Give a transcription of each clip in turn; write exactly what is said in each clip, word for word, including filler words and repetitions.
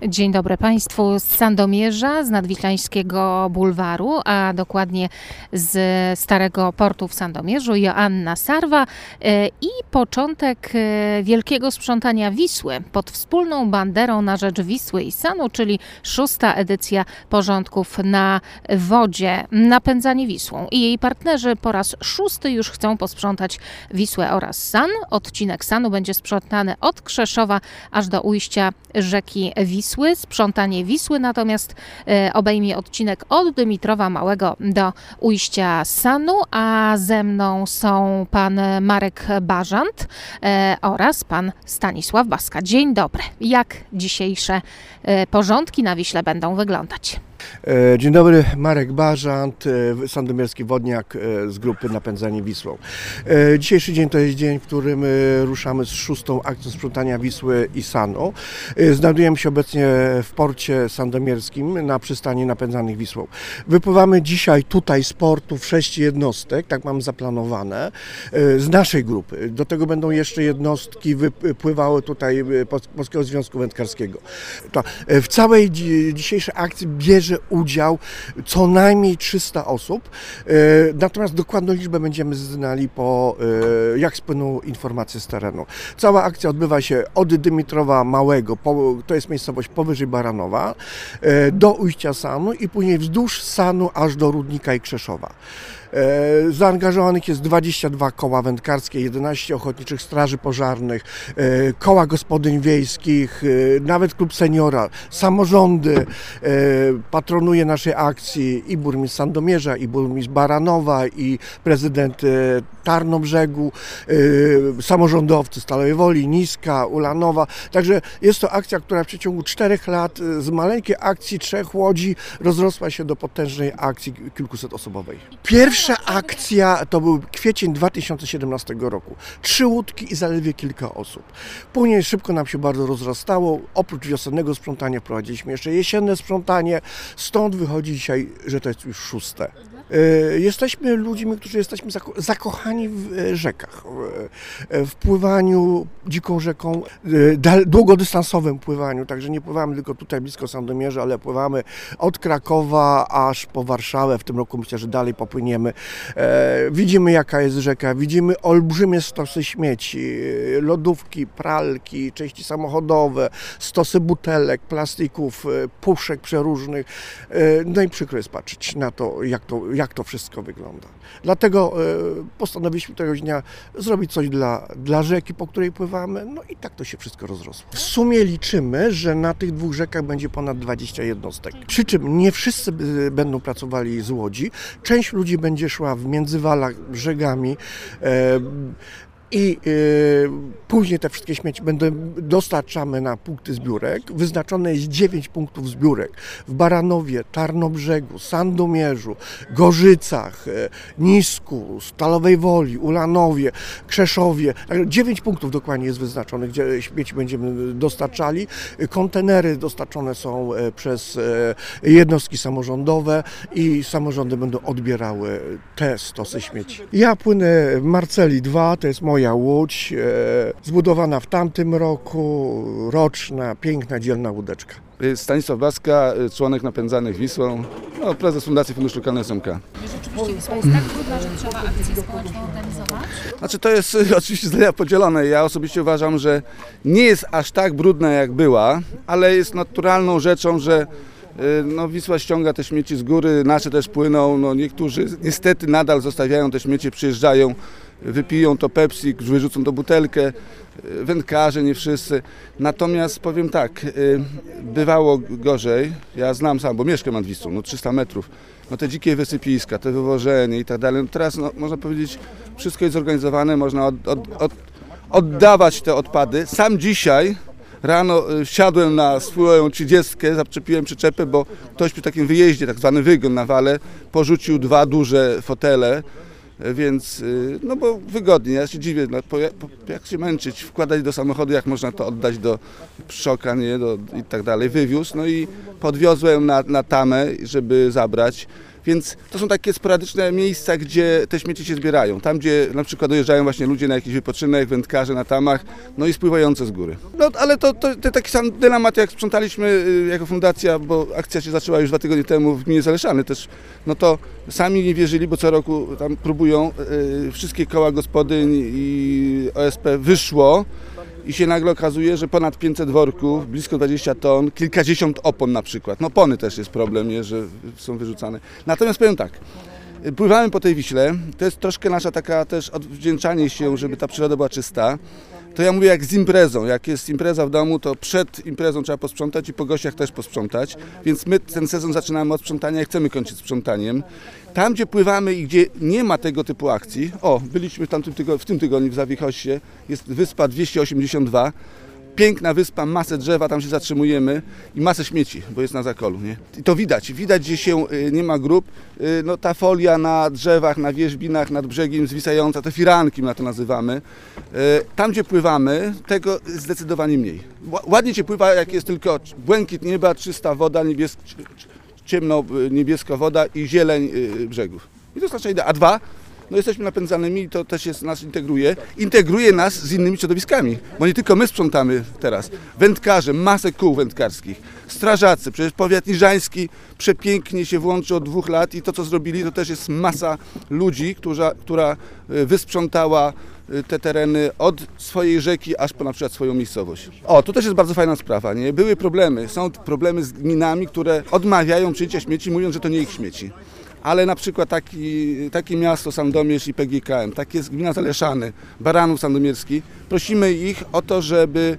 Dzień dobry Państwu z Sandomierza, z Nadwiślańskiego Bulwaru, a dokładnie z Starego Portu w Sandomierzu, Joanna Sarwa i początek wielkiego sprzątania Wisły pod wspólną banderą na rzecz Wisły i Sanu, czyli szósta edycja porządków na wodzie. Napędzanie Wisłą i jej partnerzy po raz szósty już chcą posprzątać Wisłę oraz San. Odcinek Sanu będzie sprzątany od Krzeszowa aż do ujścia rzeki Wisły. Sprzątanie Wisły natomiast obejmie odcinek od Dymitrowa Małego do ujścia Sanu, a ze mną są pan Marek Bażant oraz pan Stanisław Baska. Dzień dobry. Jak dzisiejsze porządki na Wiśle będą wyglądać? Dzień dobry, Marek Bażant, sandomierski wodniak z grupy Napędzanie Wisłą. Dzisiejszy dzień to jest dzień, w którym ruszamy z szóstą akcją sprzątania Wisły i Sanu. Znajdujemy się obecnie w porcie sandomierskim na przystani Napędzanych Wisłą. Wypływamy dzisiaj tutaj z portu w sześć jednostek, tak mam zaplanowane, z naszej grupy. Do tego będą jeszcze jednostki wypływały tutaj Polskiego Związku Wędkarskiego. To w całej dzisiejszej akcji bierze udział co najmniej trzysta osób, natomiast dokładną liczbę będziemy znali po, jak spłyną informacje z terenu. Cała akcja odbywa się od Dymitrowa Małego, to jest miejscowość powyżej Baranowa, do ujścia Sanu i później wzdłuż Sanu aż do Rudnika i Krzeszowa. Zaangażowanych jest dwadzieścia dwa koła wędkarskie, jedenaście ochotniczych straży pożarnych, koła gospodyń wiejskich, nawet klub seniora, samorządy. Patronuje naszej akcji i burmistrz Sandomierza, i burmistrz Baranowa, i prezydent Tarnobrzegu, samorządowcy Stalowej Woli, Niska, Ulanowa. Także jest to akcja, która w przeciągu czterech lat z maleńkiej akcji trzech łodzi rozrosła się do potężnej akcji kilkusetosobowej. Pierwsza akcja to był kwiecień dwa tysiące siedemnastego roku. Trzy łódki i zaledwie kilka osób. Później szybko nam się bardzo rozrastało. Oprócz wiosennego sprzątania wprowadziliśmy jeszcze jesienne sprzątanie. Stąd wychodzi dzisiaj, że to jest już szóste. Jesteśmy ludźmi, którzy jesteśmy zakochani w rzekach, w pływaniu dziką rzeką, długodystansowym pływaniu, także nie pływamy tylko tutaj blisko Sandomierza, ale pływamy od Krakowa aż po Warszawę. W tym roku myślę, że dalej popłyniemy. Widzimy, jaka jest rzeka, widzimy olbrzymie stosy śmieci, lodówki, pralki, części samochodowe, stosy butelek, plastików, puszek przeróżnych. No i przykro jest patrzeć na to, jak to jak to wszystko wygląda. Dlatego postanowiliśmy tego dnia zrobić coś dla, dla rzeki, po której pływamy, no i tak to się wszystko rozrosło. W sumie liczymy, że na tych dwóch rzekach będzie ponad dwadzieścia jednostek. Przy czym nie wszyscy będą pracowali z łodzi, część ludzi będzie szła w międzywalach brzegami, i y, później te wszystkie śmieci będą dostarczamy na punkty zbiórek. Wyznaczone jest dziewięć punktów zbiórek w Baranowie, Tarnobrzegu, Sandomierzu, Gorzycach, y, Nisku, Stalowej Woli, Ulanowie, Krzeszowie. Także dziewięć punktów dokładnie jest wyznaczonych, gdzie śmieci będziemy dostarczali. Kontenery dostarczone są przez y, jednostki samorządowe i samorządy będą odbierały te stosy śmieci. Ja płynę w Marceli dwa, to jest moja łódź, e, zbudowana w tamtym roku, roczna, piękna, dzielna łódeczka. Stanisław Baska, członek Napędzanych Wisłą, no, prezes Fundacji Fundusz Lokalny S M K. Rzeczywiście Wisła jest tak trudna, że trzeba akcję społeczną organizować? Znaczy to jest oczywiście zdania podzielone. Ja osobiście uważam, że nie jest aż tak brudna jak była, ale jest naturalną rzeczą, że no, Wisła ściąga te śmieci z góry, nasze też płyną, no, niektórzy niestety nadal zostawiają te śmieci, przyjeżdżają, wypiją to Pepsi, wyrzucą to butelkę, wędkarze, nie wszyscy. Natomiast powiem tak, bywało gorzej, ja znam sam, bo mieszkam nad Wisłą, no trzysta metrów, no te dzikie wysypiska, te wywożenie i tak dalej. No teraz no, można powiedzieć, wszystko jest zorganizowane, można od, od, od, oddawać te odpady. Sam dzisiaj rano wsiadłem na swoją trzydziestkę, zaczepiłem przyczepę, bo ktoś przy takim wyjeździe, tak zwany wygon na wale, porzucił dwa duże fotele, więc no bo wygodnie, ja się dziwię, no, po, po, jak się męczyć, wkładać do samochodu, jak można to oddać do pszoka, nie, do, i tak dalej, wywiózł, no i podwiozłem na, na tamę, żeby zabrać. Więc to są takie sporadyczne miejsca, gdzie te śmieci się zbierają. Tam, gdzie na przykład dojeżdżają właśnie ludzie na jakiś wypoczynek, wędkarze na tamach, no i spływające z góry. No ale to, to, to taki sam dylemat, jak sprzątaliśmy jako fundacja, bo akcja się zaczęła już dwa tygodnie temu w gminie Zaleszany też, no to sami nie wierzyli, bo co roku tam próbują, yy, wszystkie koła gospodyń i O S P wyszło i się nagle okazuje, że ponad pięćset worków, blisko dwadzieścia ton, kilkadziesiąt opon na przykład. No opony też jest problem, nie, że są wyrzucane. Natomiast powiem tak, pływamy po tej Wiśle, to jest troszkę nasza taka też odwdzięczanie się, żeby ta przyroda była czysta. To ja mówię jak z imprezą, jak jest impreza w domu, to przed imprezą trzeba posprzątać i po gościach też posprzątać, więc my ten sezon zaczynamy od sprzątania i chcemy kończyć sprzątaniem. Tam, gdzie pływamy i gdzie nie ma tego typu akcji, o, byliśmy w, tamtym tygodniu, w tym tygodniu w Zawichoście, jest wyspa dwieście osiemdziesiąt dwa, piękna wyspa, masę drzewa, tam się zatrzymujemy i masę śmieci, bo jest na zakolu, nie? I to widać, widać, gdzie się nie ma grup, no ta folia na drzewach, na wierzbinach, nad brzegiem zwisająca, te firanki my to nazywamy. Tam, gdzie pływamy, tego zdecydowanie mniej. Ładnie się pływa, jak jest tylko błękit nieba, czysta woda, niebieska, ciemno-niebieska woda i zieleń brzegów. I to znaczy idea. A dwa, no jesteśmy napędzanymi i to też jest, nas integruje. Integruje nas z innymi środowiskami, bo nie tylko my sprzątamy teraz. Wędkarze, masę kół wędkarskich, strażacy, przecież powiat niżański przepięknie się włączy od dwóch lat i to, co zrobili, to też jest masa ludzi, która, która wysprzątała te tereny od swojej rzeki aż po na przykład swoją miejscowość. O, to też jest bardzo fajna sprawa, nie? Były problemy, są problemy z gminami, które odmawiają przyjęcia śmieci, mówiąc, że to nie ich śmieci. Ale na przykład taki, takie miasto Sandomierz i P G K M, takie jest gmina Zaleszany, Baranów Sandomierski, prosimy ich o to, żeby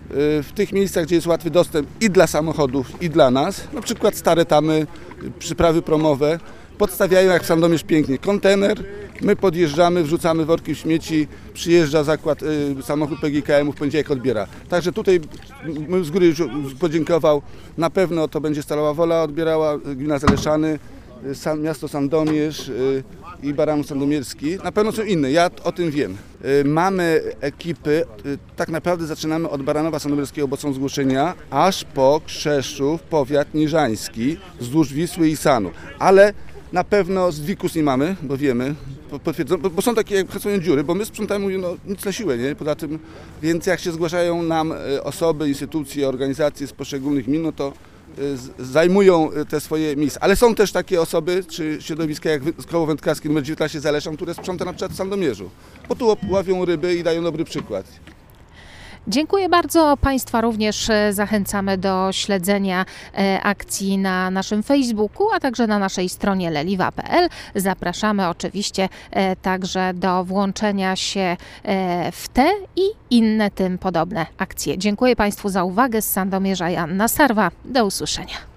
w tych miejscach, gdzie jest łatwy dostęp i dla samochodów, i dla nas, na przykład stare tamy, przyprawy promowe, podstawiają jak w Sandomierz pięknie kontener, my podjeżdżamy, wrzucamy worki w śmieci, przyjeżdża zakład, y, samochód P G K M w poniedziałek odbiera. Także tutaj z góry już podziękował, na pewno to będzie Stalowa Wola odbierała, gmina Zaleszany, San, miasto Sandomierz y, i Baranów Sandomierski. Na pewno są inne, ja o tym wiem. Y, mamy ekipy, y, tak naprawdę zaczynamy od Baranowa Sandomierskiego, bo są zgłoszenia, aż po Krzeszów, powiat niżański, wzdłuż Wisły i Sanu. Ale na pewno z Wikus nie mamy, bo wiemy, potwierdzą, bo, bo są takie jak pracują dziury, bo my sprzątamy, mówię, no nic na siłę, nie? Poza tym, więc jak się zgłaszają nam y, osoby, instytucje, organizacje z poszczególnych gmin, no to zajmują te swoje miejsca. Ale są też takie osoby, czy środowiska jak koło wędkarskie numer dziewiętnaście Zaleszan, które sprząta na przykład w Sandomierzu. Bo tu ławią ryby i dają dobry przykład. Dziękuję bardzo. Państwa również zachęcamy do śledzenia akcji na naszym Facebooku, a także na naszej stronie leliwa kropka p l. Zapraszamy oczywiście także do włączenia się w te i inne tym podobne akcje. Dziękuję Państwu za uwagę. Z Sandomierza Joanna Sarwa. Do usłyszenia.